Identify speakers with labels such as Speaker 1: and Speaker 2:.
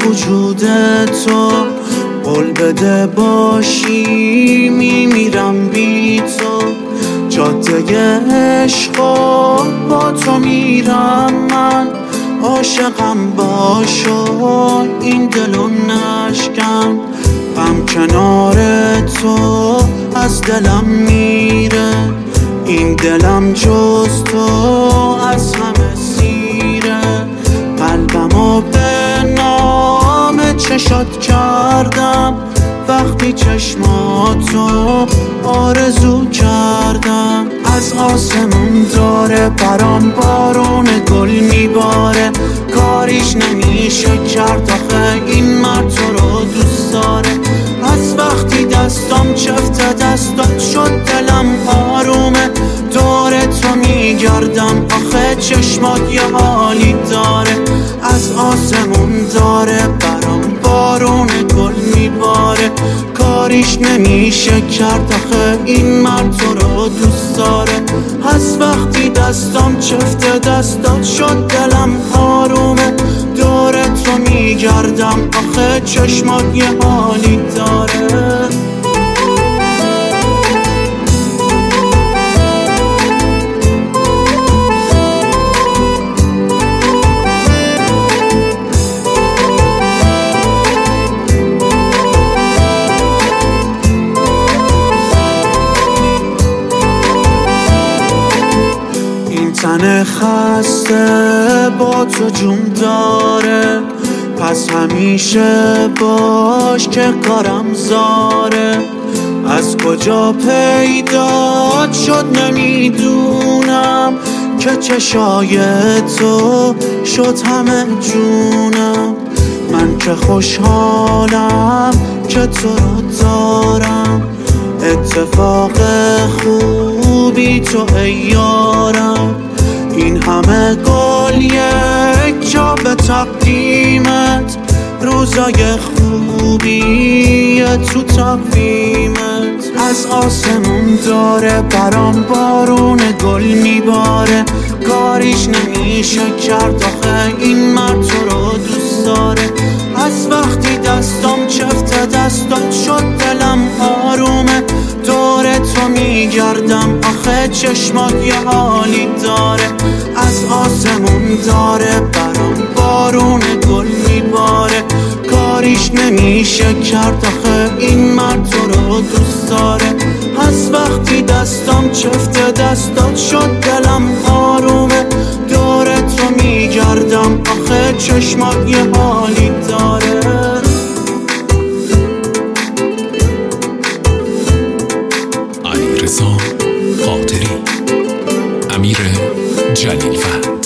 Speaker 1: وجود تو، قول بده باشی میمیرم بی تو. جاده عشقا با تو میرم من، عاشقم باشو این دلو نشکن. غم کنار تو از دلم میره، این دلم جز تو از همه سیره. قلبمو به نام چشات کردم، وقتی چشماتو آرزو کردم. از آسمون داره برام بارون گل میباره، کاریش نمیشه کرد آخه این مرد تو رو دوست داره. از وقتی دستم چفت دستات شد دلم آرومه، دور تو میگردم آخه چشمات یه حالی داره. از آسمون داره برام بارون گل میباره، کاریش نمیشه کرد آخه این مرد تو رو دوست داره. از وقتی دستم چفت دستات شد دلم آرومه، دور تو میگردم آخه چشمات یه حالی داره. تن خسته با تو جون داره، پس همیشه باش که کارم زاره. از کجا پیدا شد نمیدونم، که چشای تو شد همه جونم. من که خوشحالم که تو رو دارم، اتفاق خوبی تو ای یارم. این همه گل یک جا به تقدیمت، روزای خوبی تو تقویمت. از آسمون داره برام بارون گل میباره، کاریش نمیشه کرد آخه این مرد تو رو دوست داره. از وقتی دستم چفت دستات شد دلم آرومه، دور تو میگردم آخه چشمات یه حالی داره. از آسمون داره برام بارون گل میباره، کاریش نمیشه کرد آخه این مرد تو رو دوست داره. از وقتی دستم چفت دستات شد دلم آرومه، دور تو میگردم آخه چشمات یه حالی داره.
Speaker 2: علیرضا خاطری، امیر جلیل فهم.